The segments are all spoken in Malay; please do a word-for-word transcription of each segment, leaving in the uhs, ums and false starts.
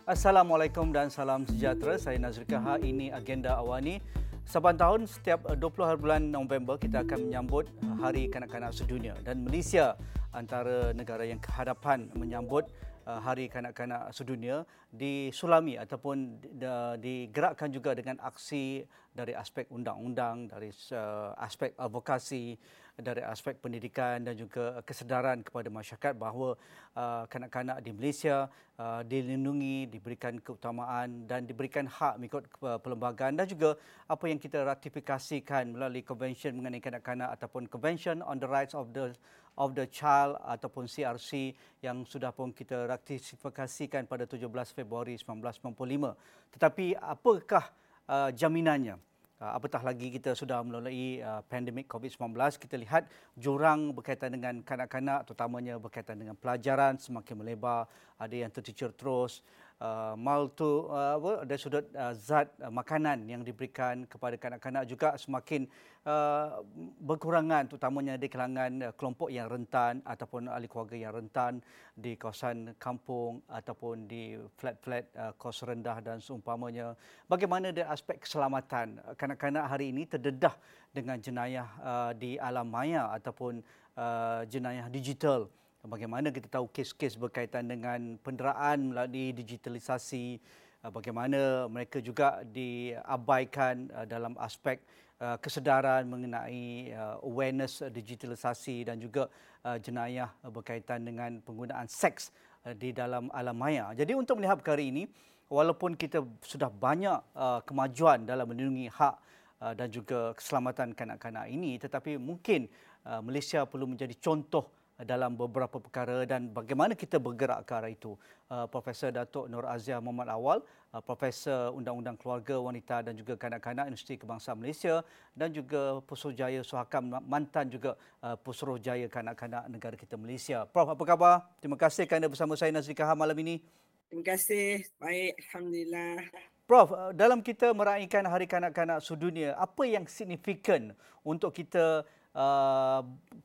Assalamualaikum dan salam sejahtera. Saya Nazri Kaha. Ini Agenda Awani. Saban tahun setiap dua puluh hari bulan November kita akan menyambut Hari Kanak-kanak Sedunia, dan Malaysia antara negara yang kehadapan menyambut uh, Hari Kanak-kanak Sedunia disulami ataupun uh, digerakkan juga dengan aksi dari aspek undang-undang, dari uh, aspek advokasi, dari aspek pendidikan dan juga kesedaran kepada masyarakat bahawa uh, kanak-kanak di Malaysia uh, dilindungi, diberikan keutamaan dan diberikan hak mengikut perlembagaan, dan juga apa yang kita ratifikasikan melalui Convention mengenai kanak-kanak ataupun Convention on the Rights of the of the Child ataupun C R C yang sudah pun kita ratifikasikan pada tujuh belas Februari seribu sembilan ratus sembilan puluh lima. Tetapi apakah uh, jaminannya? Uh, apatah lagi kita sudah melalui uh, pandemik covid sembilan belas, kita lihat jurang berkaitan dengan kanak-kanak, terutamanya berkaitan dengan pelajaran semakin melebar, ada yang tercicir terus, uh, maltu uh, apa, dari sudut uh, zat uh, makanan yang diberikan kepada kanak-kanak juga semakin uh, berkurangan, terutamanya di kalangan uh, kelompok yang rentan ataupun ahli keluarga yang rentan di kawasan kampung ataupun di flat-flat uh, kos rendah dan seumpamanya. Bagaimana dari aspek keselamatan? Kanak-kanak hari ini terdedah dengan jenayah uh, di alam maya ataupun uh, jenayah digital. Bagaimana kita tahu kes-kes berkaitan dengan penderaan melalui digitalisasi, uh, bagaimana mereka juga diabaikan uh, dalam aspek uh, kesedaran mengenai uh, awareness digitalisasi, dan juga uh, jenayah uh, berkaitan dengan penggunaan seks uh, di dalam alam maya. Jadi untuk melihat perkara ini, walaupun kita sudah banyak uh, kemajuan dalam melindungi hak uh, dan juga keselamatan kanak-kanak ini, tetapi mungkin uh, Malaysia perlu menjadi contoh dalam beberapa perkara, dan bagaimana kita bergerak ke arah itu. Uh, Profesor Datuk Nur Aziah Muhammad Awal, uh, Profesor Undang-Undang Keluarga, Wanita dan juga Kanak-kanak Universiti Kebangsaan Malaysia, dan juga Pusuruhjaya Suhakam, mantan juga uh, Pusuruhjaya Kanak-kanak negara kita Malaysia. Prof, apa khabar? Terima kasih kerana bersama saya Nazri Kaha malam ini. Terima kasih. Baik, Alhamdulillah. Prof, dalam kita meraihkan Hari Kanak-kanak Sedunia, apa yang signifikan untuk kita uh,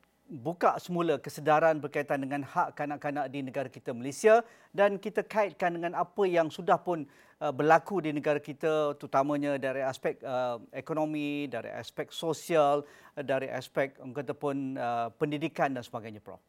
buka semula kesedaran berkaitan dengan hak kanak-kanak di negara kita Malaysia, dan kita kaitkan dengan apa yang sudah pun uh, berlaku di negara kita, terutamanya dari aspek uh, ekonomi, dari aspek sosial, dari aspek kata pun uh, pendidikan dan sebagainya, Prof.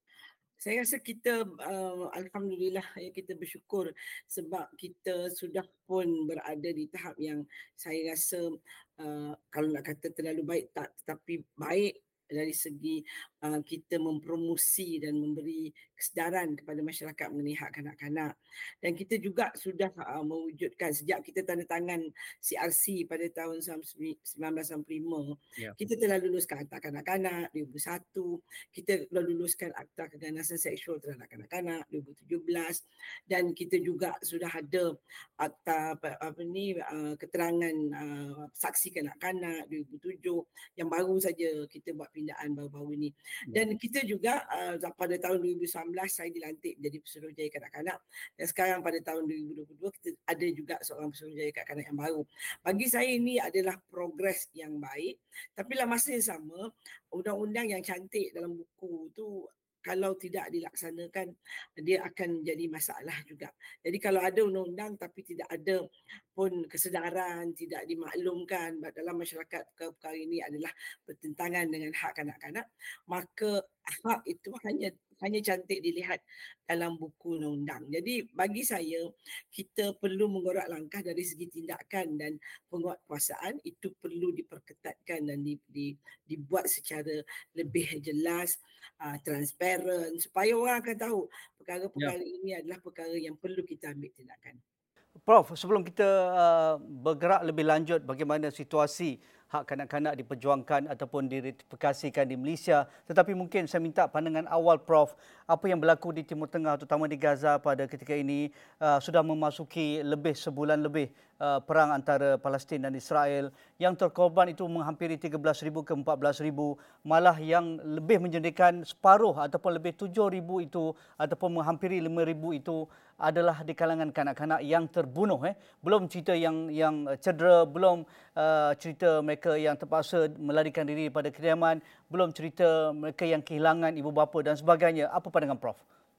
Saya rasa kita uh, Alhamdulillah, ya, kita bersyukur sebab kita sudah pun berada di tahap yang saya rasa uh, kalau nak kata terlalu baik tak, tetapi baik dari segi uh, kita mempromosi dan memberi kesedaran kepada masyarakat mengenai hak kanak-kanak. Dan kita juga sudah uh, mewujudkan sejak kita tanda tangan C R C pada tahun seribu sembilan ratus sembilan puluh lima, Ya. kita telah luluskan Akta Kanak-kanak dua ribu satu, kita telah luluskan Akta Keganasan Seksual Terhadap Kanak-kanak dua ribu tujuh belas, dan kita juga sudah ada Akta apa, apa ni uh, keterangan uh, saksi kanak-kanak dua ribu tujuh yang baru saja kita buat pindaan baru-baru ni. Dan kita juga uh, pada tahun dua ribu sembilan belas saya dilantik menjadi Pesuruhjaya Kanak-kanak, dan sekarang pada tahun dua ribu dua puluh dua kita ada juga seorang Pesuruhjaya Kanak-kanak yang baru. Bagi saya ini adalah progres yang baik, tapi dalam masa yang sama undang-undang yang cantik dalam buku tu kalau tidak dilaksanakan dia akan jadi masalah juga. Jadi kalau ada undang-undang tapi tidak ada pun kesedaran, tidak dimaklumkan dalam masyarakat perkara ini adalah bertentangan dengan hak kanak-kanak, maka hak itu hanya hanya cantik dilihat dalam buku undang-undang. Jadi bagi saya kita perlu mengorak langkah dari segi tindakan dan penguatkuasaan, itu perlu diperketatkan dan di, di, dibuat secara lebih jelas, uh, transparan, supaya orang akan tahu Ya. perkara-perkara ini adalah perkara yang perlu kita ambil tindakan. Prof, sebelum kita uh, bergerak lebih lanjut, bagaimana situasi hak kanak-kanak diperjuangkan ataupun diratifikasikan di Malaysia, tetapi mungkin saya minta pandangan awal Prof, apa yang berlaku di Timur Tengah, terutama di Gaza pada ketika ini, uh, sudah memasuki lebih sebulan lebih uh, perang antara Palestin dan Israel, yang terkorban itu menghampiri tiga belas ribu ke empat belas ribu, malah yang lebih menjadikan separuh ataupun lebih tujuh ribu itu ataupun menghampiri lima ribu itu adalah di kalangan kanak-kanak yang terbunuh. Eh. Belum cerita yang yang cedera, belum uh, cerita mereka yang terpaksa melarikan diri daripada kediaman, belum cerita mereka yang kehilangan ibu bapa dan sebagainya. Apa pandangan Prof?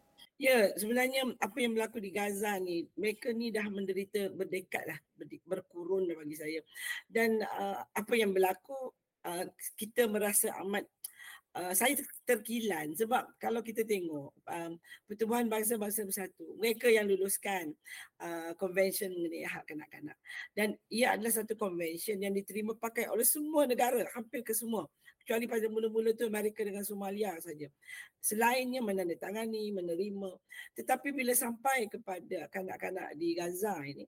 Ya, sebenarnya apa yang berlaku di Gaza ni, mereka ni dah menderita berdekad lah, berdi- berkurun dah bagi saya. Dan uh, apa yang berlaku, uh, kita merasa amat uh, saya ter- terkilan sebab kalau kita tengok um, Pertubuhan Bangsa-Bangsa Bersatu, mereka yang luluskan uh, konvensyen mengenai hak kanak-kanak. Dan ia adalah satu konvensyen yang diterima pakai oleh semua negara, hampir ke semua. Kecuali pada mula-mula tu Amerika dengan Somalia saja. Selainnya menandatangani, menerima. Tetapi bila sampai kepada kanak-kanak di Gaza ini,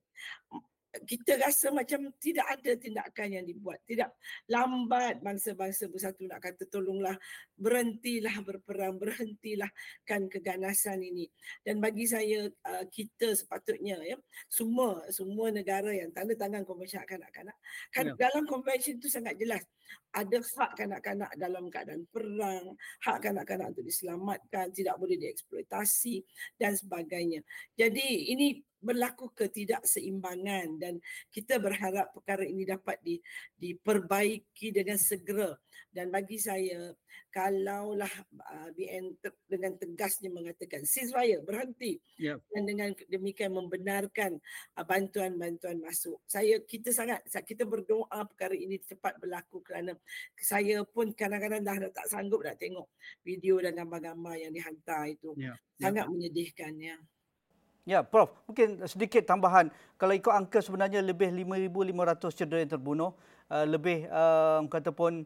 kita rasa macam tidak ada tindakan yang dibuat. Tidak lambat bangsa-bangsa bersatu nak kata tolonglah, berhentilah berperang, berhentilah kan keganasan ini. Dan bagi saya uh, kita sepatutnya ya, semua semua negara yang tanda tangan konvensyen hak kanak-kanak, kan Ya. dalam konvensyen itu sangat jelas ada hak kanak-kanak dalam keadaan perang, hak kanak-kanak untuk diselamatkan, tidak boleh dieksploitasi dan sebagainya. Jadi ini berlaku ketidakseimbangan dan kita berharap perkara ini dapat di, diperbaiki dengan segera. Dan bagi saya, kalaulah uh, B N te- dengan tegasnya mengatakan ceasefire, berhenti, Ya. dan dengan demikian membenarkan uh, bantuan-bantuan masuk. Saya kita sangat kita berdoa perkara ini cepat berlaku kerana saya pun kadang-kadang dah, dah tak sanggup nak tengok video dan gambar-gambar yang dihantar itu. Ya. Ya. Sangat menyedihkan ya. Ya, Prof, mungkin sedikit tambahan. Kalau ikut angka sebenarnya lebih lima ribu lima ratus cedera yang terbunuh, uh, lebih uh, kata pun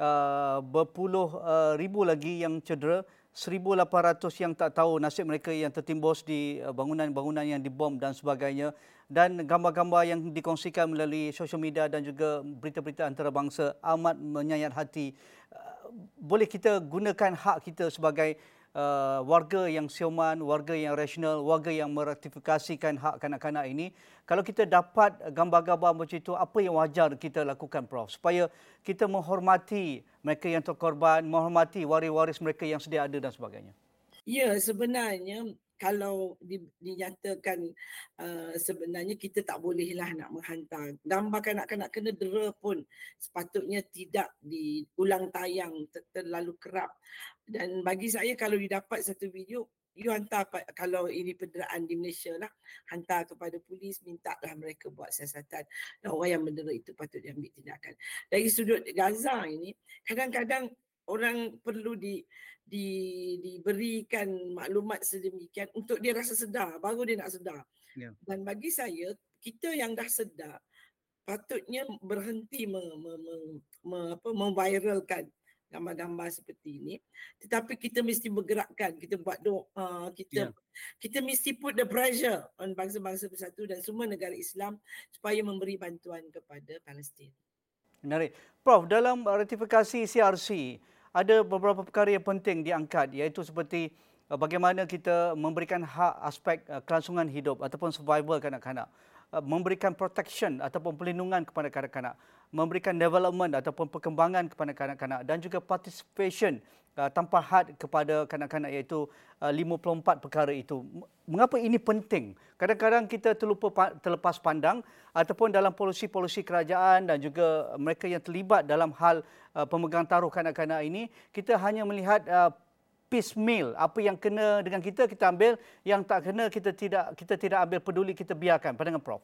uh, berpuluh uh, ribu lagi yang cedera, seribu lapan ratus yang tak tahu nasib mereka yang tertimbus di uh, bangunan-bangunan yang dibom dan sebagainya. Dan gambar-gambar yang dikongsikan melalui sosial media dan juga berita-berita antarabangsa amat menyayat hati. Uh, boleh kita gunakan hak kita sebagai Uh, warga yang siuman, warga yang rasional, warga yang meratifikasikan hak kanak-kanak ini. Kalau kita dapat gambar-gambar macam itu, apa yang wajar kita lakukan, Prof? Supaya kita menghormati mereka yang terkorban, menghormati waris-waris mereka yang sedia ada dan sebagainya. Ya, sebenarnya kalau di, dinyatakan uh, sebenarnya kita tak bolehlah nak menghantar gambar kanak-kanak kena dera pun sepatutnya tidak diulang tayang ter- terlalu kerap. Dan bagi saya kalau didapat satu video, you hantar kalau ini penderaan di Malaysia lah, hantar kepada polis, minta lah mereka buat siasatan dan orang yang mendera itu patut diambil tindakan. Dari sudut Gaza ini, kadang-kadang orang perlu di di diberikan maklumat sedemikian untuk dia rasa sedar, baru dia nak sedar. Ya. Dan bagi saya, kita yang dah sedar patutnya berhenti me, me, me, me, apa, memviralkan gambar-gambar seperti ini. Tetapi kita mesti bergerakkan, kita buat doa, kita Ya. kita mesti put the pressure on bangsa-bangsa bersatu dan semua negara Islam supaya memberi bantuan kepada Palestin. Menarik. Prof, dalam ratifikasi C R C, ada beberapa perkara yang penting diangkat, iaitu seperti uh, bagaimana kita memberikan hak aspek uh, kelangsungan hidup ataupun survival kanak-kanak, uh, memberikan protection ataupun perlindungan kepada kanak-kanak, memberikan development ataupun perkembangan kepada kanak-kanak dan juga participation uh, tanpa had kepada kanak-kanak, iaitu uh, lima puluh empat perkara itu. Mengapa ini penting? Kadang-kadang kita terlupa terlepas pandang ataupun dalam polisi-polisi kerajaan dan juga mereka yang terlibat dalam hal uh, pemegang taruh kanak-kanak ini, kita hanya melihat uh, piecemeal, apa yang kena dengan kita kita ambil, yang tak kena kita tidak kita tidak ambil peduli, kita biarkan. Pandangan Prof.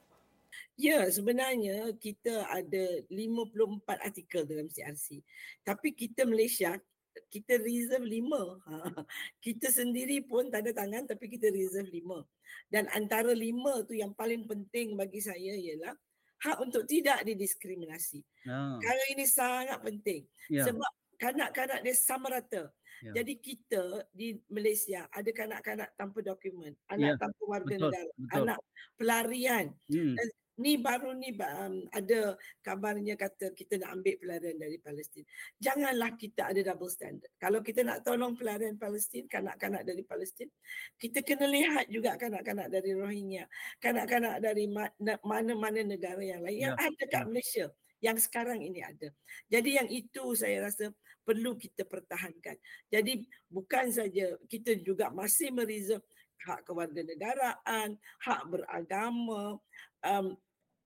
Ya, sebenarnya kita ada lima puluh empat artikel dalam C R C. Tapi kita Malaysia, kita reserve lima. Kita sendiri pun tanda tangan tapi kita reserve lima. Dan antara lima tu yang paling penting bagi saya ialah hak untuk tidak didiskriminasi. Ah, Perkara ini sangat penting. ya, Sebab kanak-kanak dia sama rata. ya, Jadi kita di Malaysia ada kanak-kanak tanpa dokumen, ya, anak tanpa warga betul, negara, betul. anak pelarian. Hmm. Dan ni baru ni um, ada kabarnya kata kita nak ambil pelarian dari Palestin. Janganlah kita ada double standard. Kalau kita nak tolong pelarian Palestin, kanak-kanak dari Palestin, kita kena lihat juga kanak-kanak dari Rohingya, kanak-kanak dari mana-mana negara yang lain yang Ya, ada kat ya. Malaysia, yang sekarang ini ada. Jadi yang itu saya rasa perlu kita pertahankan. Jadi bukan saja, kita juga masih mereserve hak kewarganegaraan, hak beragama, um,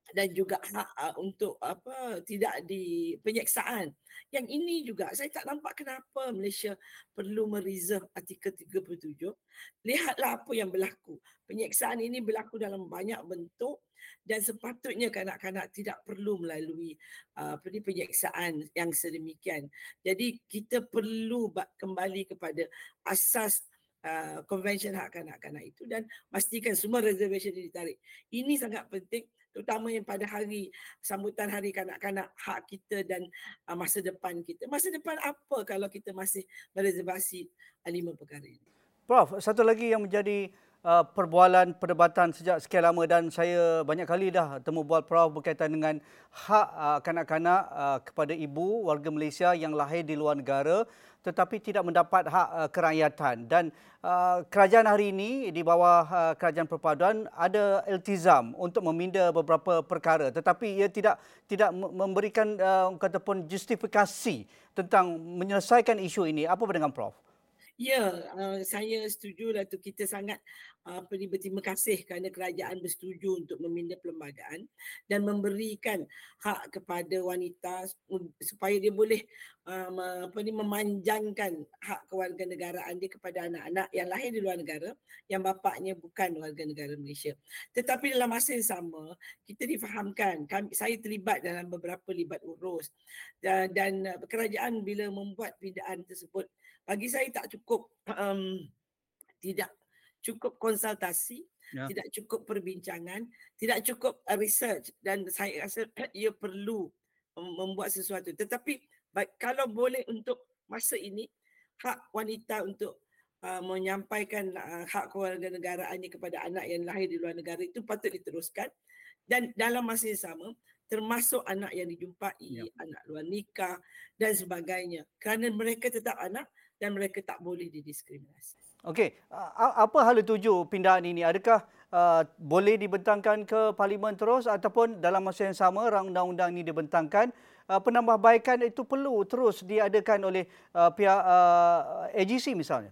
dan juga hak uh, untuk apa tidak di penyeksaan. Yang ini juga saya tak nampak kenapa Malaysia perlu mereserve artikel tiga puluh tujuh. Lihatlah apa yang berlaku. Penyeksaan ini berlaku dalam banyak bentuk dan sepatutnya kanak-kanak tidak perlu melalui uh, apa ni penyeksaan yang sedemikian. Jadi kita perlu kembali kepada asas Uh, Convention Hak Kanak-Kanak itu dan pastikan semua reservation ditarik. Ini sangat penting terutamanya pada hari sambutan Hari Kanak-Kanak, hak kita dan uh, masa depan kita. Masa depan apa kalau kita masih mereservasi uh, lima perkara ini? Prof, satu lagi yang menjadi uh, perbualan perdebatan sejak sekian lama dan saya banyak kali dah temu bual Prof berkaitan dengan hak uh, kanak-kanak uh, kepada ibu warga Malaysia yang lahir di luar negara tetapi tidak mendapat hak uh, kerakyatan. Dan uh, kerajaan hari ini di bawah uh, kerajaan perpaduan ada iltizam untuk meminda beberapa perkara tetapi ia tidak tidak memberikan uh, kata pun justifikasi tentang menyelesaikan isu ini. Apa pandangan Prof? Ya, uh, saya setuju lah tu kita sangat uh, apa ni berterima kasih kerana kerajaan bersetuju untuk meminda perlembagaan dan memberikan hak kepada wanita supaya dia boleh um, apa ni memanjangkan hak kewarganegaraan dia kepada anak-anak yang lahir di luar negara yang bapaknya bukan warga negara Malaysia. Tetapi dalam masa yang sama kita difahamkan, kami, saya terlibat dalam beberapa libat urus dan, dan uh, kerajaan bila membuat pindaan tersebut bagi saya tak cukup um, tidak cukup konsultasi, ya. Tidak cukup perbincangan, tidak cukup uh, research dan saya rasa ia perlu um, membuat sesuatu. Tetapi baik, kalau boleh untuk masa ini hak wanita untuk uh, menyampaikan uh, hak kewarganegaraannya kepada anak yang lahir di luar negara itu patut diteruskan dan dalam masa yang sama termasuk anak yang dijumpai, ya. Anak luar nikah dan sebagainya. Kerana mereka tetap anak dan mereka tak boleh didiskriminasi. Okey, apa hala tuju pindahan ini? Adakah uh, boleh dibentangkan ke parlimen terus ataupun dalam masa yang sama rang undang-undang ini dibentangkan, uh, penambahbaikan itu perlu terus diadakan oleh uh, pihak uh, A G C misalnya?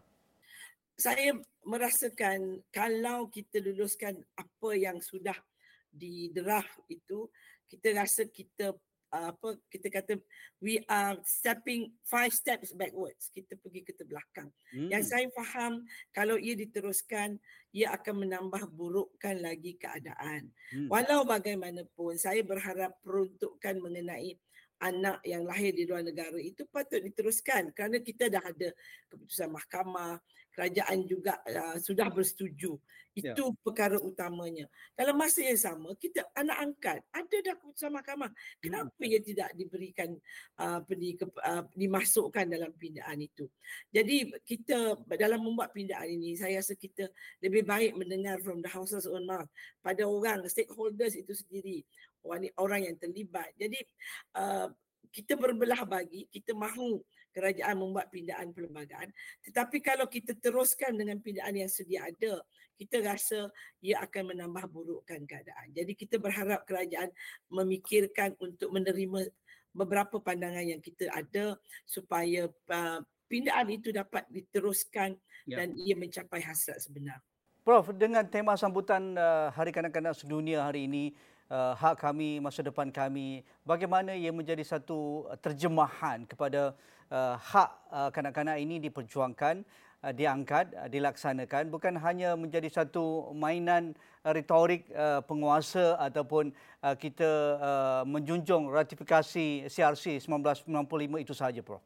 Saya merasakan kalau kita luluskan apa yang sudah di draft itu, kita rasa kita apa kita kata we are stepping five steps backwards, kita pergi ke belakang. Hmm. Yang saya faham kalau ia diteruskan ia akan menambah burukkan lagi keadaan. Hmm. Walau bagaimanapun saya berharap peruntukan mengenai anak yang lahir di luar negara itu patut diteruskan kerana kita dah ada keputusan mahkamah, kerajaan juga uh, sudah bersetuju. Itu ya. Perkara utamanya. Dalam masa yang sama, kita anak angkat, ada dah keputusan mahkamah. Kenapa hmm. ia tidak diberikan, uh, di, uh, dimasukkan dalam pindaan itu? Jadi kita dalam membuat pindaan ini, saya rasa kita lebih baik mendengar from the house's own mouth pada orang, stakeholders itu sendiri, orang yang terlibat. Jadi uh, kita berbelah bagi, kita mahu kerajaan membuat pindaan perlembagaan. Tetapi kalau kita teruskan dengan pindaan yang sedia ada, kita rasa ia akan menambah burukkan keadaan. Jadi kita berharap kerajaan memikirkan untuk menerima beberapa pandangan yang kita ada supaya uh, pindaan itu dapat diteruskan ya. Dan ia mencapai hasrat sebenar. Prof, dengan tema sambutan uh, Hari Kanak-Kanak Sedunia hari ini, uh, hak kami, masa depan kami, bagaimana ia menjadi satu terjemahan kepada uh, hak uh, kanak-kanak ini diperjuangkan, uh, diangkat, uh, dilaksanakan, bukan hanya menjadi satu mainan uh, retorik uh, penguasa ataupun uh, kita uh, menjunjung ratifikasi C R C seribu sembilan ratus sembilan puluh lima itu sahaja, Prof.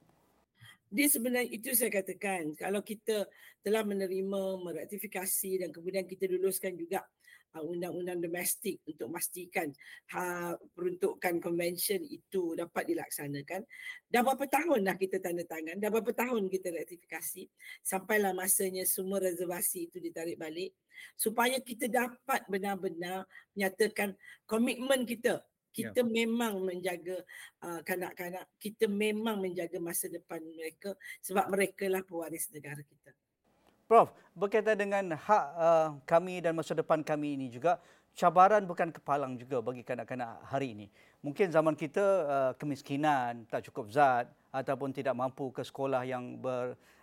Dia sebenarnya itu saya katakan, kalau kita telah menerima meratifikasi dan kemudian kita luluskan juga uh, undang-undang domestik untuk memastikan ha, peruntukan konvensyen itu dapat dilaksanakan. Dah berapa tahun dah kita tanda tangan, dah berapa tahun kita ratifikasi, sampailah masanya semua reservasi itu ditarik balik supaya kita dapat benar-benar menyatakan komitmen kita. Kita ya. Memang menjaga uh, kanak-kanak, kita memang menjaga masa depan mereka sebab mereka lah pewaris negara kita. Prof, berkaitan dengan hak uh, kami dan masa depan kami ini juga, cabaran bukan kepalang juga bagi kanak-kanak hari ini. Mungkin zaman kita uh, kemiskinan, tak cukup zat ataupun tidak mampu ke sekolah yang ber,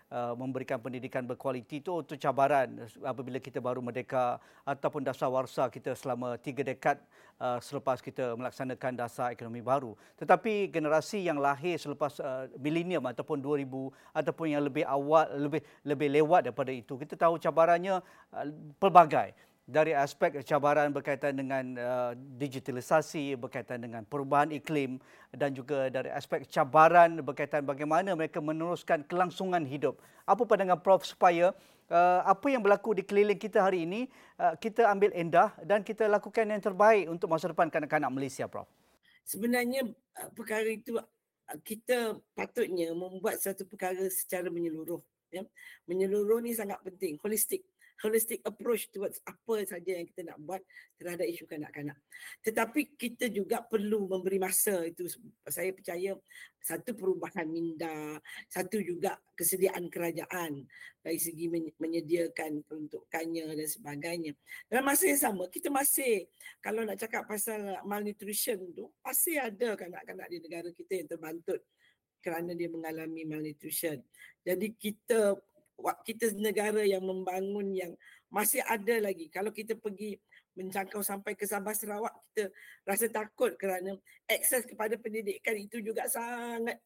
uh, memberikan pendidikan berkualiti itu untuk cabaran apabila kita baru merdeka ataupun dasawarsa kita selama tiga dekad uh, selepas kita melaksanakan dasar ekonomi baru. Tetapi generasi yang lahir selepas uh, milenium ataupun dua ribu ataupun yang lebih awal, lebih lebih lewat daripada itu, kita tahu cabarannya uh, pelbagai. Dari aspek cabaran berkaitan dengan uh, digitalisasi, berkaitan dengan perubahan iklim dan juga dari aspek cabaran berkaitan bagaimana mereka meneruskan kelangsungan hidup. Apa pandangan Prof supaya uh, apa yang berlaku di keliling kita hari ini uh, kita ambil endah dan kita lakukan yang terbaik untuk masa depan kanak-kanak Malaysia, Prof? Sebenarnya uh, perkara itu uh, kita patutnya membuat satu perkara secara menyeluruh. Ya. Menyeluruh ni sangat penting, holistik. Holistic approach towards apa saja yang kita nak buat terhadap isu kanak-kanak. Tetapi kita juga perlu memberi masa itu. Saya percaya satu perubahan minda, satu juga kesediaan kerajaan dari segi menyediakan peruntukannya dan sebagainya. Dalam masa yang sama, kita masih, kalau nak cakap pasal malnutrition tu, masih ada kanak-kanak di negara kita yang terbantut kerana dia mengalami malnutrition. Jadi kita kita negara yang membangun yang masih ada lagi. Kalau kita pergi menjangkau sampai ke Sabah Sarawak, kita rasa takut kerana akses kepada pendidikan itu juga sangat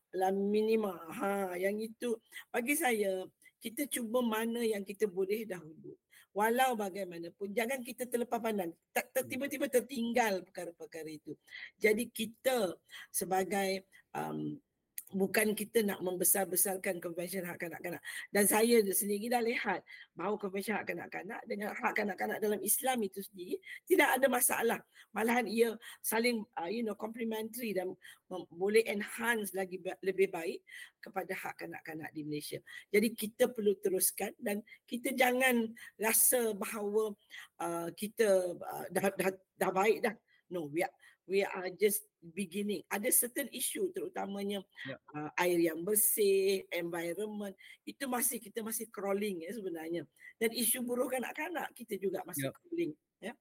minima. Ha, yang itu bagi saya, kita cuba mana yang kita boleh dahulu. Walau bagaimanapun, jangan kita terlepas pandang. Tiba-tiba tertinggal perkara-perkara itu. Jadi kita sebagai um, bukan kita nak membesar-besarkan Konvensyen Hak Kanak-Kanak. Dan saya sendiri dah lihat bahawa Konvensyen Hak Kanak-Kanak dengan hak kanak-kanak dalam Islam itu sendiri tidak ada masalah. Malahan ia saling uh, you know complementary dan um, boleh enhance lagi lebih baik kepada hak kanak-kanak di Malaysia. Jadi kita perlu teruskan dan kita jangan rasa bahawa uh, kita uh, dah, dah, dah baik dah. No, we are, we are just beginning. Ada certain issue terutamanya yeah. uh, air yang bersih, environment, itu masih kita masih crawling ya sebenarnya. Dan isu buruh kanak-kanak kita juga masih yeah. crawling ya.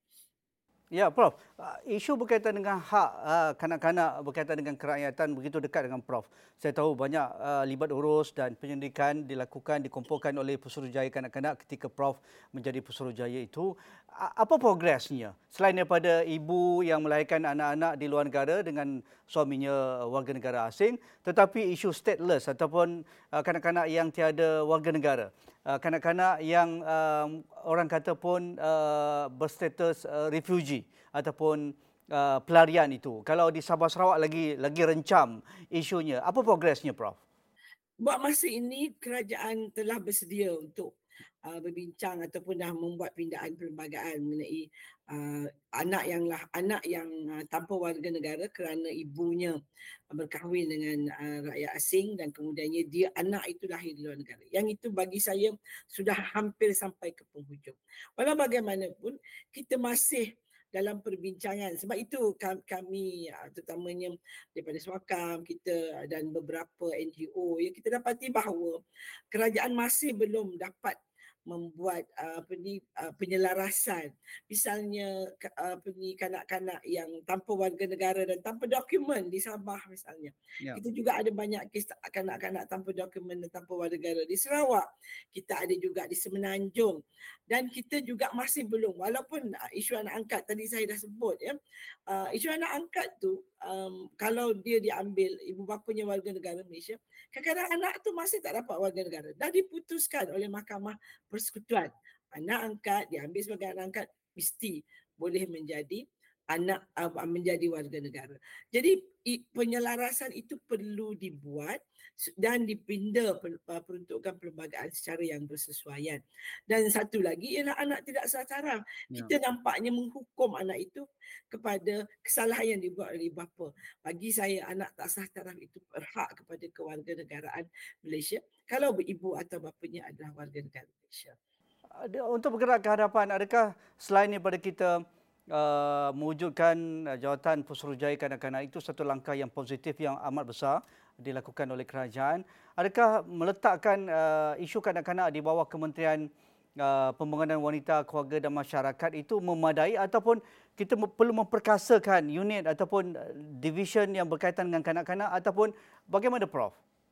Ya, Prof. Isu berkaitan dengan hak uh, kanak-kanak berkaitan dengan kerakyatan begitu dekat dengan Prof. Saya tahu banyak uh, libat urus dan penyelidikan dilakukan, dikumpulkan oleh Pesuruhjaya Kanak-Kanak ketika Prof menjadi Pesuruhjaya itu. Apa progresnya? Selain daripada ibu yang melahirkan anak-anak di luar negara dengan suaminya warga negara asing, tetapi isu stateless ataupun uh, kanak-kanak yang tiada warga negara. Uh, kanak-kanak yang um, orang kata pun uh, berstatus uh, refugee ataupun uh, pelarian itu. Kalau di Sabah Sarawak lagi lagi rencam isunya. Apa progresnya, Prof? Buat masa ini kerajaan telah bersedia untuk uh, berbincang ataupun dah membuat pindaan perlembagaan mengenai uh, anak yang lah anak yang uh, tanpa warga negara kerana ibunya berkahwin dengan uh, rakyat asing dan kemudiannya dia anak itu lahir di luar negara. Yang itu bagi saya sudah hampir sampai ke penghujung. Walau bagaimanapun kita masih dalam perbincangan. Sebab itu kami terutamanya daripada Suakam kita dan beberapa N G O ya, kita dapati bahawa kerajaan masih belum dapat membuat apa ni penyelarasan. Misalnya apa ni kanak-kanak yang tanpa warga negara dan tanpa dokumen di Sabah misalnya. Ya. Kita juga ada banyak kes kanak-kanak tanpa dokumen dan tanpa warga negara di Sarawak. Kita ada juga di Semenanjung. Dan kita juga masih belum, walaupun isu anak angkat tadi saya dah sebut ya. Uh, isu anak angkat tu um, kalau dia diambil ibu bapanya warga negara Malaysia, kadang-kadang anak tu masih tak dapat warga negara. Dah diputuskan oleh Mahkamah Persekutuan. Anak angkat diambil sebagai anak angkat mesti boleh menjadi anak uh, menjadi warga negara. Jadi penyelarasan itu perlu dibuat dan dipinda peruntukan perlembagaan secara yang bersesuaian. Dan satu lagi ialah anak tidak sah taraf. Ya. Kita nampaknya menghukum anak itu kepada kesalahan yang dibuat oleh bapa. Bagi saya anak tak sah taraf itu berhak kepada kewarganegaraan Malaysia kalau ibu atau bapanya adalah warga negara Malaysia. Untuk bergerak ke hadapan, adakah selain daripada kita Uh, mewujudkan uh, jawatan Pesuruhjaya Kanak-Kanak itu satu langkah yang positif yang amat besar dilakukan oleh kerajaan. Adakah meletakkan uh, isu kanak-kanak di bawah Kementerian uh, Pembangunan Wanita, Keluarga dan Masyarakat itu memadai ataupun kita perlu memperkasakan unit ataupun division yang berkaitan dengan kanak-kanak ataupun bagaimana, Prof?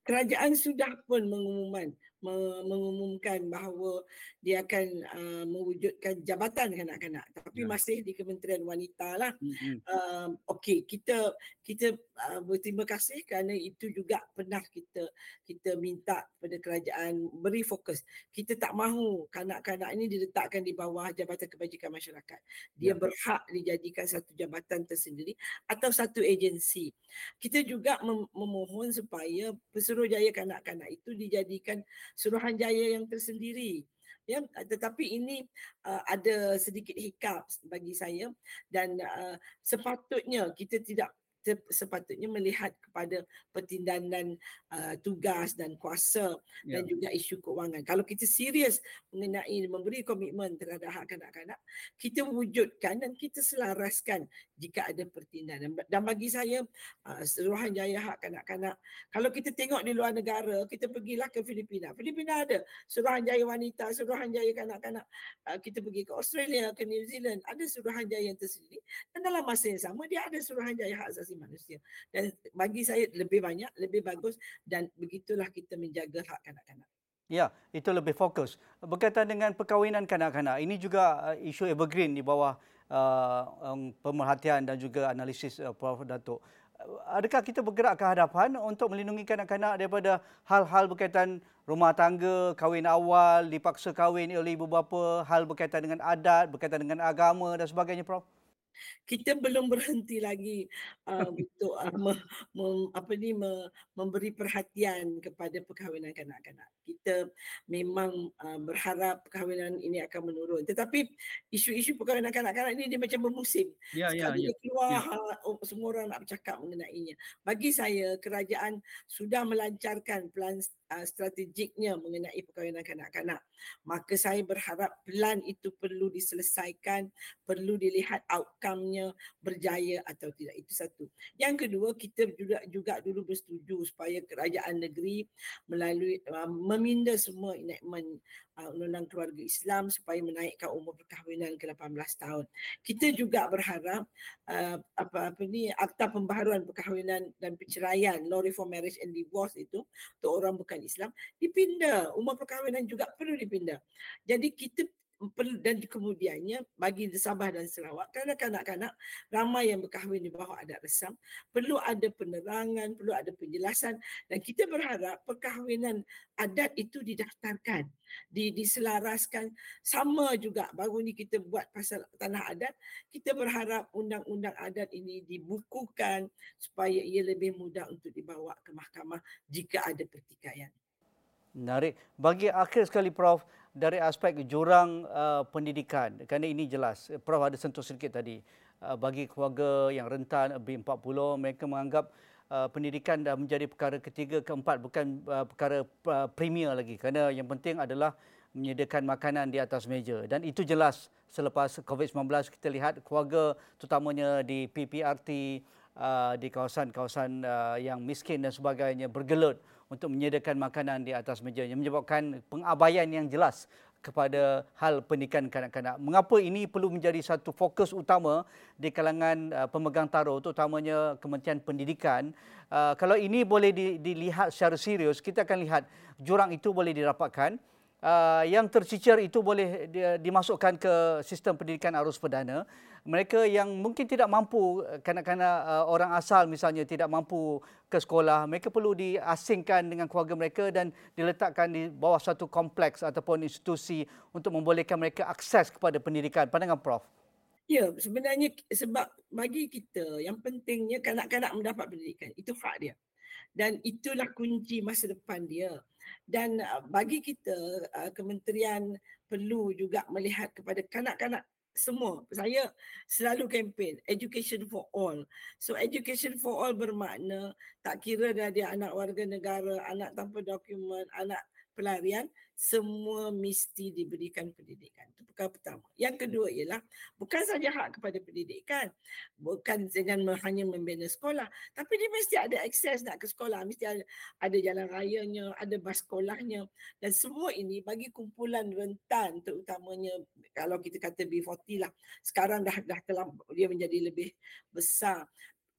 kerajaan sudah pun mengumumkan mengumumkan bahawa dia akan uh, mewujudkan jabatan kanak-kanak, tapi Ya. masih di Kementerian Wanita lah. Mm-hmm. Uh, Okey, kita kita uh, berterima kasih kerana itu juga pernah kita kita minta kepada kerajaan beri fokus. Kita tak mahu kanak-kanak ini diletakkan di bawah Jabatan Kebajikan Masyarakat. Dia Ya. berhak dijadikan satu jabatan tersendiri atau satu agensi. Kita juga mem- memohon supaya Pesuruhjaya Kanak-Kanak itu dijadikan Suruhanjaya yang tersendiri. Ya, tetapi ini uh, ada sedikit hiccup bagi saya dan uh, sepatutnya kita tidak sepatutnya melihat kepada pertindahan uh, tugas dan kuasa Ya. dan juga isu keuangan. Kalau kita serius mengenai memberi komitmen terhadap hak kanak-kanak, kita wujudkan dan kita selaraskan jika ada pertindahan. Dan bagi saya, uh, Suruhanjaya Hak Kanak-Kanak, kalau kita tengok di luar negara, kita pergilah ke Filipina. Filipina ada Suruhanjaya Wanita, Suruhanjaya Kanak-Kanak. Uh, kita pergi ke Australia, ke New Zealand, ada Suruhanjaya yang tersendiri. Dan dalam masa yang sama, dia ada Suruhanjaya Hak Asasi Manusia. Dan bagi saya lebih banyak, lebih bagus dan begitulah kita menjaga hak kanak-kanak. Ya, itu lebih fokus. Berkaitan dengan perkahwinan kanak-kanak, ini juga uh, isu evergreen di bawah uh, um, pemerhatian dan juga analisis uh, Prof Datuk. Uh, adakah kita bergerak ke hadapan untuk melindungi kanak-kanak daripada hal-hal berkaitan rumah tangga, kahwin awal, dipaksa kahwin oleh ibu bapa, hal berkaitan dengan adat, berkaitan dengan agama dan sebagainya, Prof? Kita belum berhenti lagi uh, untuk uh, me, me, apa ni me, memberi perhatian kepada perkahwinan kanak-kanak. Kita memang uh, berharap perkahwinan ini akan menurun. Tetapi isu-isu perkahwinan kanak-kanak ini dia macam bermusim. Ya, ya, Sekali ya. dia keluar, Ya. ha, oh, semua orang nak bercakap mengenainya. Bagi saya, kerajaan sudah melancarkan pelan uh, strategiknya mengenai perkahwinan kanak-kanak. Maka saya berharap pelan itu perlu diselesaikan, perlu dilihat outcome-nya berjaya atau tidak. Itu satu. Yang kedua, kita juga juga dulu bersetuju supaya kerajaan negeri melalui uh, meminda semua enactment uh, undang-undang keluarga Islam supaya menaikkan umur perkahwinan ke lapan belas tahun. Kita juga berharap uh, apa apa ni akta pembaharuan perkahwinan dan perceraian, Law Reform Marriage and Divorce itu untuk orang bukan Islam dipindah. Umur perkahwinan juga perlu dipindah. Jadi kita dan kemudiannya bagi Sabah dan Sarawak, kerana kanak-kanak ramai yang berkahwin di bawah adat resam, perlu ada penerangan, perlu ada penjelasan dan kita berharap perkahwinan adat itu didaftarkan, diselaraskan. Sama juga baru ni kita buat pasal tanah adat, kita berharap undang-undang adat ini dibukukan supaya ia lebih mudah untuk dibawa ke mahkamah jika ada pertikaian. Menarik. Bagi akhir sekali, Prof, dari aspek jurang uh, pendidikan, kerana ini jelas, Prof ada sentuh sedikit tadi, uh, bagi keluarga yang rentan B empat puluh, mereka menganggap uh, pendidikan dah menjadi perkara ketiga, keempat, bukan uh, perkara uh, premier lagi, kerana yang penting adalah menyediakan makanan di atas meja. Dan itu jelas selepas covid sembilan belas kita lihat keluarga terutamanya di P P R T, uh, di kawasan-kawasan uh, yang miskin dan sebagainya bergelut untuk menyediakan makanan di atas meja yang menyebabkan pengabaian yang jelas kepada hal pendidikan kanak-kanak. Mengapa ini perlu menjadi satu fokus utama di kalangan uh, pemegang taruh, terutamanya Kementerian Pendidikan. Uh, kalau ini boleh di, dilihat secara serius, kita akan lihat jurang itu boleh dirapatkan. Uh, yang tercicir itu boleh di, dimasukkan ke sistem pendidikan arus perdana. Mereka yang mungkin tidak mampu, kanak-kanak uh, orang asal misalnya tidak mampu ke sekolah, mereka perlu diasingkan dengan keluarga mereka dan diletakkan di bawah satu kompleks ataupun institusi untuk membolehkan mereka akses kepada pendidikan. Pandangan Prof? Ya, sebenarnya sebab bagi kita yang pentingnya kanak-kanak mendapat pendidikan. Itu hak dia. Dan itulah kunci masa depan dia. Dan uh, bagi kita, uh, kementerian perlu juga melihat kepada kanak-kanak semua. Saya selalu kempen education for all. So education for all bermakna tak kira dah dia anak warga negara, anak tanpa dokumen, anak pelarian, semua mesti diberikan pendidikan. Itu perkara pertama. Yang kedua ialah bukan saja hak kepada pendidikan, bukan dengan hanya membina sekolah, tapi dia mesti ada akses nak ke sekolah, mesti ada, ada jalan rayanya, ada bas sekolahnya dan semua ini bagi kumpulan rentan terutamanya kalau kita kata B empat puluh lah. Sekarang dah dah telah dia menjadi lebih besar.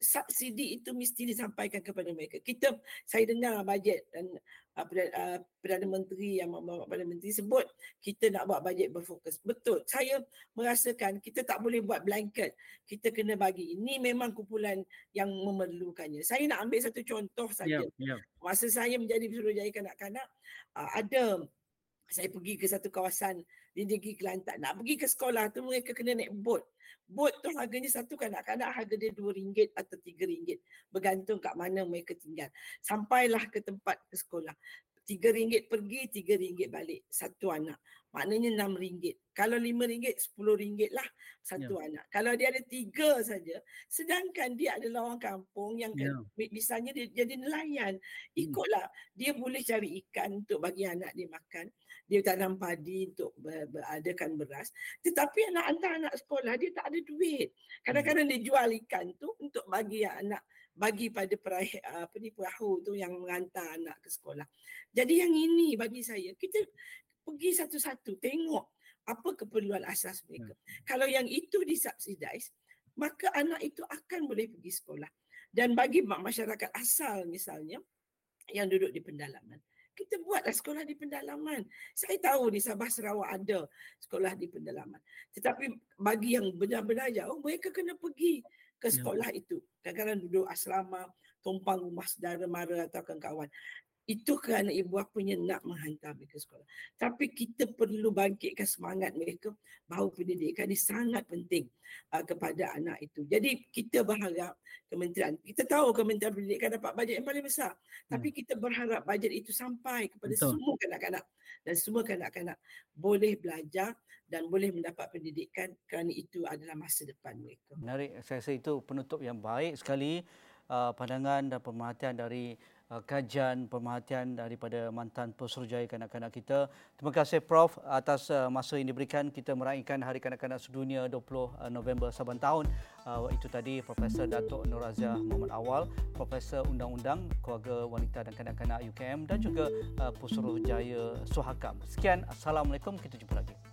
subsidi itu mesti disampaikan kepada mereka. Kita, saya dengar bajet dan uh, Perdana, uh, Perdana Menteri yang Perdana Menteri sebut kita nak buat bajet berfokus. Betul. Saya merasakan kita tak boleh buat blanket. Kita kena bagi. Ini memang kumpulan yang memerlukannya. Saya nak ambil satu contoh saja. Yeah, yeah. Masa saya menjadi Suruhanjaya Kanak-kanak, uh, ada saya pergi ke satu kawasan di negeri Kelantan. Nak pergi ke sekolah tu mereka kena naik bot. Bot tu harganya satu kanak-kanak harga dia dua ringgit atau tiga ringgit. Bergantung kat mana mereka tinggal. Sampailah ke tempat ke sekolah. Tiga ringgit pergi, tiga ringgit balik. Satu anak. Maknanya enam ringgit. Kalau lima ringgit, sepuluh ringgit lah satu yeah. anak. Kalau dia ada tiga saja, sedangkan dia adalah orang kampung yang yeah. misalnya dia jadi nelayan. Ikutlah. Dia boleh cari ikan untuk bagi anak dia makan. Dia tanam padi untuk ber- beradakan beras. Tetapi anak hantar anak sekolah, dia tak ada duit. Kadang-kadang dia jual ikan tu untuk bagi anak, bagi pada peraih, apa ni, perahu tu yang menghantar anak ke sekolah. Jadi yang ini bagi saya, kita pergi satu-satu tengok apa keperluan asas mereka. Hmm. Kalau yang itu disubsidize, maka anak itu akan boleh pergi sekolah. Dan bagi masyarakat asal misalnya yang duduk di pendalaman, kita buatlah sekolah di pendalaman. Saya tahu di Sabah Sarawak ada sekolah di pendalaman. Tetapi bagi yang benar-benar jauh, mereka kena pergi ke sekolah ya. Itu. Kadang-kadang duduk asrama, tumpang rumah saudara mara atau kawan-kawan. Itu kerana ibu bapanya nak menghantar mereka sekolah. Tapi kita perlu bangkitkan semangat mereka bahawa pendidikan ini sangat penting uh, kepada anak itu. Jadi kita berharap kementerian, kita tahu Kementerian Pendidikan dapat bajet yang paling besar. Hmm. Tapi kita berharap bajet itu sampai kepada Betul. Semua kanak-kanak. Dan semua kanak-kanak boleh belajar dan boleh mendapat pendidikan kerana itu adalah masa depan mereka. Menarik. Saya rasa itu penutup yang baik sekali. Uh, pandangan dan pemerhatian dari uh, kajian, pemerhatian daripada mantan Pesuruhjaya Kanak-kanak kita. Terima kasih Prof atas uh, masa yang diberikan kita meraihkan Hari Kanak-kanak Sedunia dua puluh November saban tahun. Uh, itu tadi Profesor Datuk Nur Razia Muhammad Awal, Profesor Undang-Undang Keluarga Wanita dan Kanak-kanak U K M dan juga uh, Pesuruhjaya Suhakam. Sekian, Assalamualaikum, kita jumpa lagi.